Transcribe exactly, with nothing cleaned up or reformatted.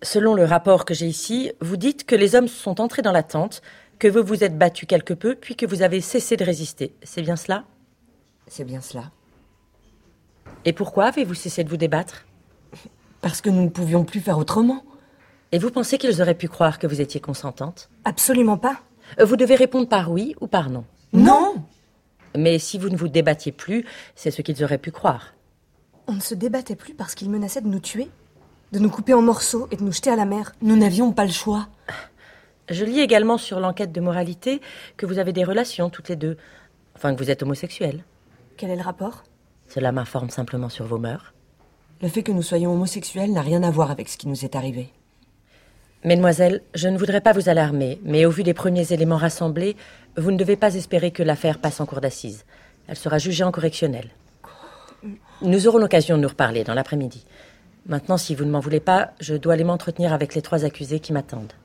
Selon le rapport que j'ai ici, vous dites que les hommes sont entrés dans la tente, que vous vous êtes battu quelque peu, puis que vous avez cessé de résister. C'est bien cela ? C'est bien cela. Et pourquoi avez-vous cessé de vous débattre ? Parce que nous ne pouvions plus faire autrement. Et vous pensez qu'ils auraient pu croire que vous étiez consentante ? Absolument pas. Vous devez répondre par oui ou par non. Non ! Mais si vous ne vous débattiez plus, c'est ce qu'ils auraient pu croire. On ne se débattait plus parce qu'ils menaçaient de nous tuer, de nous couper en morceaux et de nous jeter à la mer. Nous n'avions pas le choix. Je lis également sur l'enquête de moralité que vous avez des relations toutes les deux. Enfin, que vous êtes homosexuels. Quel est le rapport ? Cela m'informe simplement sur vos mœurs. Le fait que nous soyons homosexuels n'a rien à voir avec ce qui nous est arrivé. Mesdemoiselles, je ne voudrais pas vous alarmer, mais au vu des premiers éléments rassemblés, vous ne devez pas espérer que l'affaire passe en cour d'assises. Elle sera jugée en correctionnel. Nous aurons l'occasion de nous reparler dans l'après-midi. Maintenant, si vous ne m'en voulez pas, je dois aller m'entretenir avec les trois accusés qui m'attendent.